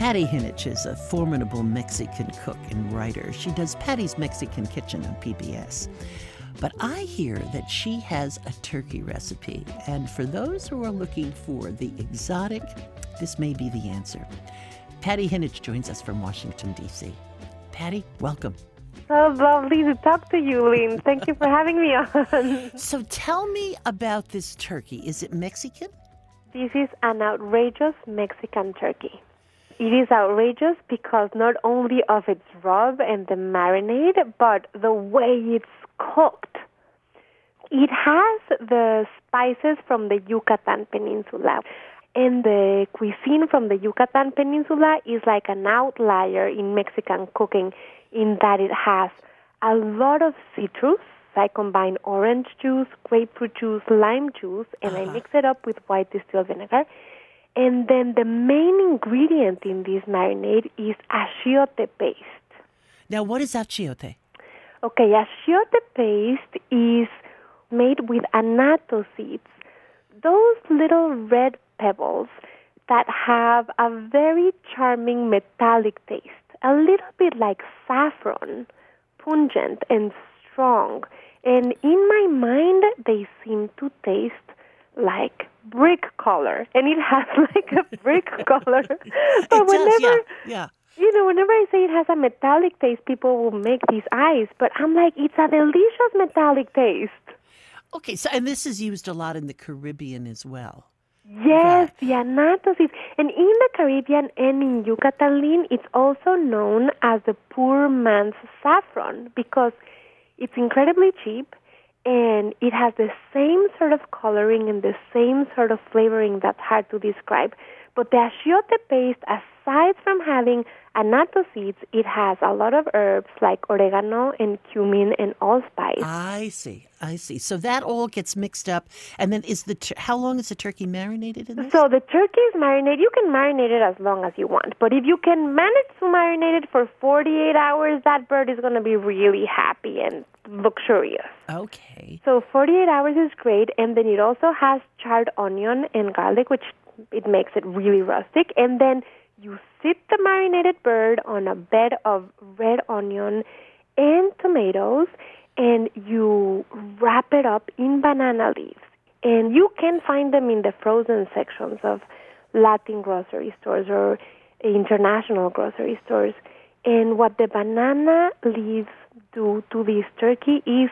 Patty Hinich is a formidable Mexican cook and writer. She does Patty's Mexican Kitchen on PBS. But I hear that she has a turkey recipe, and for those who are looking for the exotic, this may be the answer. Patty Hinich joins us from Washington, D.C. Patty, welcome. So lovely to talk to you, Lynn. Thank you for having me on. So tell me about this turkey. Is it Mexican? This is an outrageous Mexican turkey. It is outrageous because not only of its rub and the marinade, but the way it's cooked. It has the spices from the Yucatan Peninsula. And the cuisine from the Yucatan Peninsula is like an outlier in Mexican cooking in that it has a lot of citrus. I combine orange juice, grapefruit juice, lime juice, and I mix it up with white distilled vinegar. And then the main ingredient in this marinade is achiote paste. Now, what is achiote? Okay, achiote paste is made with annatto seeds. Those little red pebbles that have a very charming metallic taste, a little bit like saffron, pungent and strong. And in my mind, they seem to taste like brick color. And it has like a brick color. But yeah. You know, whenever I say it has a metallic taste, people will make these eyes. But I'm like, it's a delicious metallic taste. Okay, so and this is used a lot in the Caribbean as well. Yes, the annatto seeds. And in the Caribbean and in Yucatan, Lynn, it's also known as the poor man's saffron because it's incredibly cheap and it has the same sort of coloring and the same sort of flavoring that's hard to describe. But the achiote paste, aside from having annatto seeds, it has a lot of herbs like oregano and cumin and allspice. I see. So that all gets mixed up. And then how long is the turkey marinated in this? So the turkey is marinated. You can marinate it as long as you want. But if you can manage to marinate it for 48 hours, that bird is going to be really happy and luxurious. Okay. So 48 hours is great. And then it also has charred onion and garlic, which it makes it really rustic. And then you sit the marinated bird on a bed of red onion and tomatoes, and you wrap it up in banana leaves. And you can find them in the frozen sections of Latin grocery stores or international grocery stores. And what the banana leaves do to this turkey is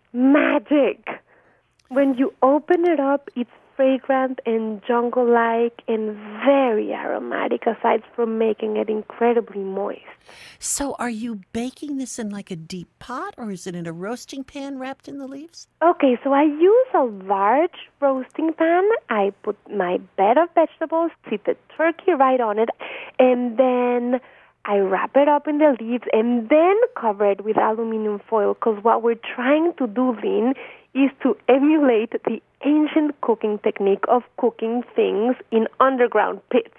magic. When you open it up, it's fragrant and jungle-like and very aromatic, aside from making it incredibly moist. So are you baking this in like a deep pot, or is it in a roasting pan wrapped in the leaves? Okay, so I use a large roasting pan. I put my bed of vegetables, sit the turkey right on it, and then I wrap it up in the leaves and then cover it with aluminum foil, because what we're trying to do, Lynn, is to emulate the ancient cooking technique of cooking things in underground pits.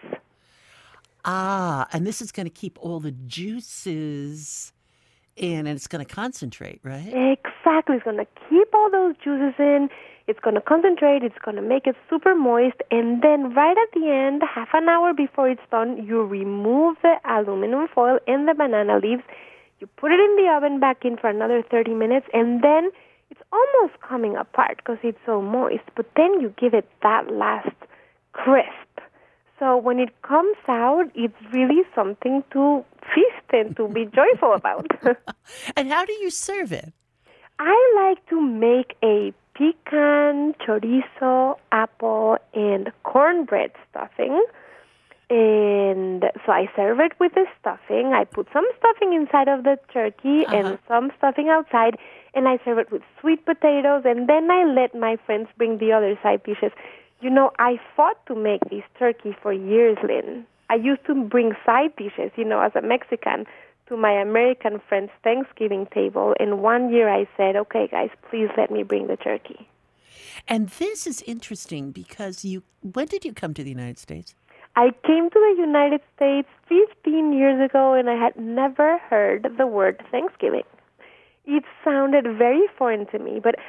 And this is going to keep all the juices in, and it's going to concentrate, right? Exactly. It's going to keep all those juices in. It's going to concentrate. It's going to make it super moist. And then right at the end, half an hour before it's done, you remove the aluminum foil and the banana leaves. You put it in the oven back in for another 30 minutes, and then it's almost coming apart because it's so moist. But then you give it that last crisp. So when it comes out, it's really something to feast and to be joyful about. And how do you serve it? I like to make a pecan, chorizo, apple, and cornbread stuffing. And so I serve it with the stuffing. I put some stuffing inside of the turkey and some stuffing outside, and I serve it with sweet potatoes, and then I let my friends bring the other side dishes. You know, I fought to make this turkey for years, Lynn. I used to bring side dishes, as a Mexican, to my American friends' Thanksgiving table, and one year I said, okay, guys, please let me bring the turkey. And this is interesting because when did you come to the United States? I came to the United States 15 years ago, and I had never heard the word Thanksgiving. It sounded very foreign to me, but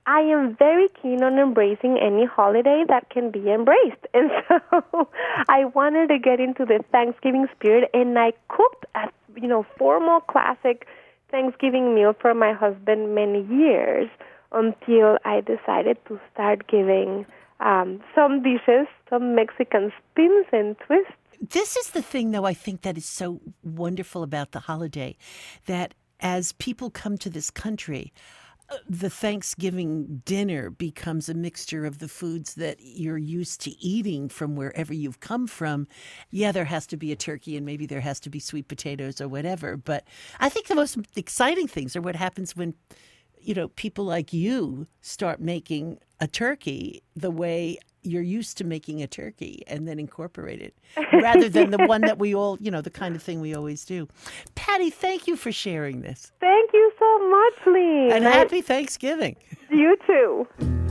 I am very keen on embracing any holiday that can be embraced. And so I wanted to get into the Thanksgiving spirit, and I cooked a, formal classic Thanksgiving meal for my husband many years until I decided to start giving some dishes, some Mexican spins and twists. This is the thing, though, I think that is so wonderful about the holiday, that as people come to this country, the Thanksgiving dinner becomes a mixture of the foods that you're used to eating from wherever you've come from. Yeah, there has to be a turkey and maybe there has to be sweet potatoes or whatever. But I think the most exciting things are what happens when, people like you start making a turkey the way you're used to making a turkey and then incorporate it rather than the one that we all, the kind of thing we always do. Patty, thank you for sharing this. Thank you so much, Lee. And happy Thanksgiving. You too.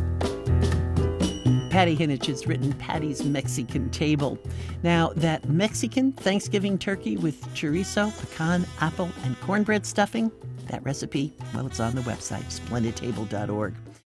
Patty Hinich has written Patty's Mexican Table. Now, that Mexican Thanksgiving turkey with chorizo, pecan, apple, and cornbread stuffing, that recipe, well, it's on the website, splendidtable.org.